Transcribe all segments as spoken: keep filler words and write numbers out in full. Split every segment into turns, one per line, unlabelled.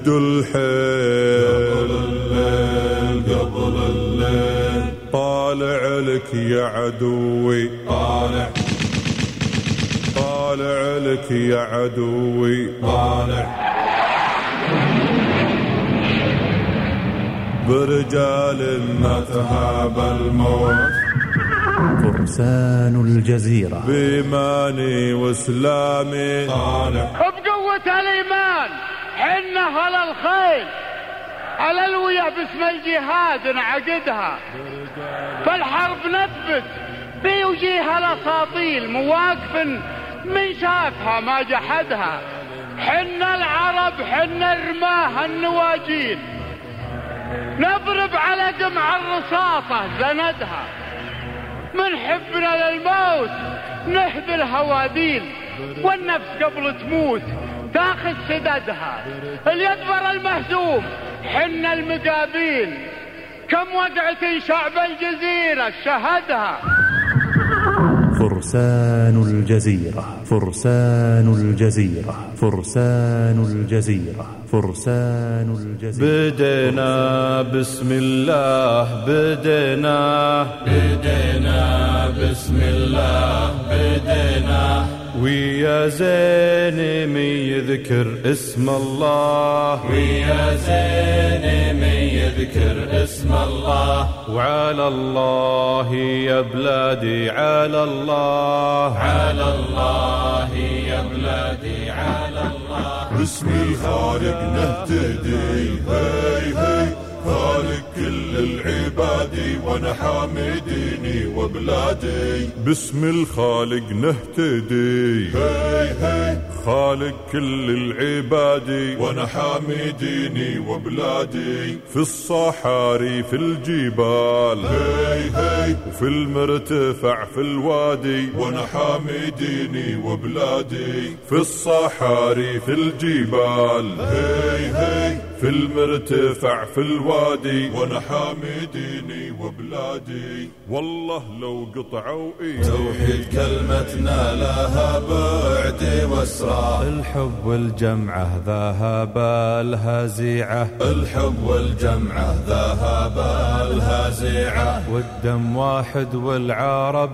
شد الحيل قبل الليل قبل الليل طالع لك يا عدوي طالع طالع لك يا عدوي طالع برجال ما تهاب الموت
فرسان الجزيرة
بإيماني وإسلامي طالع
بقوة الإيمان حنا على الخيل على الويا باسم الجهاد نعقدها فالحرب نثبت في وجيها الأساطيل مواقف من شافها ما جحدها حنا العرب حنا الرماه النواجين نضرب على قمع الرصاصة زندها من حبنا للموت نهدي الهواديل والنفس قبل تموت تاخذ سددها اليدبر المهزوم حنا المقابيل كم وقعة شعب الجزيرة شهدها
فرسان الجزيرة فرسان الجزيرة فرسان الجزيرة فرسان الجزيرة
بدينا بسم الله بدينا بدينا بسم الله بدينا ويا زين من يذكر اسم الله ويا زين من يذكر اسم الله وعلى الله يا بلادي على الله على الله يا بلادي على الله باسم الخالق نهتدي هي هي خالق كل العباد وانا حامي ديني وبلادي باسم الخالق نهتدي هي هي خالق كل العباد وانا حامي ديني وبلادي في الصحاري في الجبال هي هي وفي المرتفع في الوادي وانا حامي ديني وبلادي في الصحاري في الجبال هي هي في المرتفع في الوادي وانا حامي ديني وبلادي والله لو قطعوا ايدي توحيد كلمتنا لها بعد واسرار الحب والجمعة ذهب الهزيعة الحب والجمعة ذهب الهزيعة والدم واحد والعرب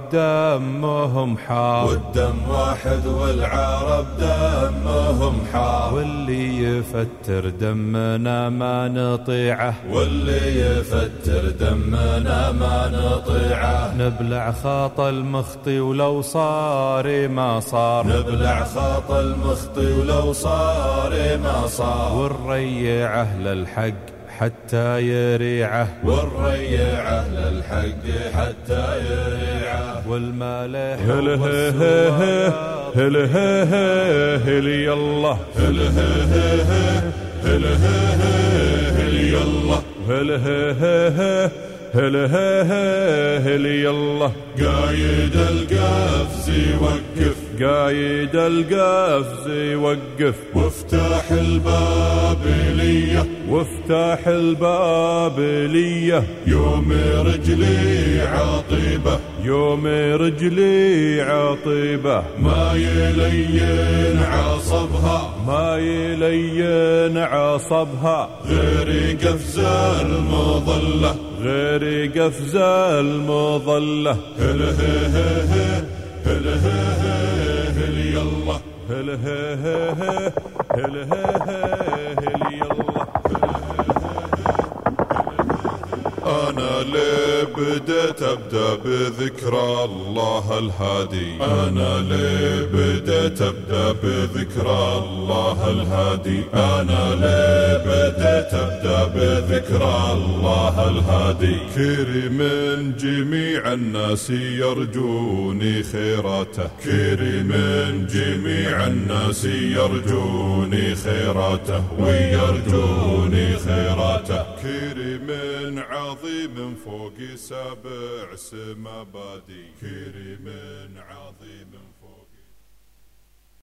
دمهم حار والدم واحد والعرب دمهم حار واللي يفتر دمنا ما نطيعه واللي يفتر دمنا ما نطيعه نبلع خاط المخطي ولو صار ما صار نبلع خاط المخطي ولو صار ما صار ونريع أهل الحق حتى يريعه ونريع أهل الحق حتى يريعه والمالح هل هل هل هل هل يلا هل هل هل هل يلا هل هل هل هل يلا قايد القفز يوقف قايد القفز يوقف وافتح الباب ليه وافتح الباب ليه يوم رجلي عطيبة يوم رجلي عطيبة ما يلين عصبها ما يلين عصبها غير قفز المظلة غير قفز المظلة هل هل هل هل هل يلا هل هل هل هل يلا أنا ليه بديت أبدأ بذكرى الله الهادي أنا ليه بديت أبدأ بذكرى الله الهادي أنا ليه بديت أبدأ بذكرى الله الهادي كريم من جميع الناس يرجوني خيراته كريم من جميع الناس يرجوني خيراته ويرجوني خيراته كريم عظيم فوق سبع سما بادي كريم عظيم